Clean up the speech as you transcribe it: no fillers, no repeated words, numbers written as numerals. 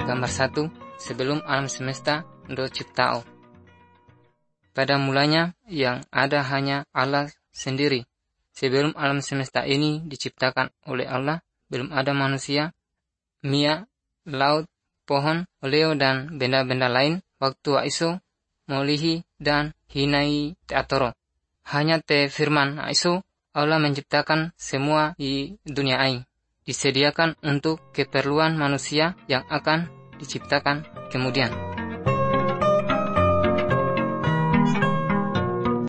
gambar 1 sebelum alam semesta diciptao. Pada mulanya yang ada hanya Allah sendiri. Sebelum alam semesta ini diciptakan oleh Allah, belum ada manusia, mia, laut, pohon, oleo dan benda-benda lain. Waktu aiso, molihi dan hinai teatoro. Hanya te firman aiso, Allah menciptakan semua di dunia ai. Disediakan untuk keperluan manusia yang akan diciptakan kemudian.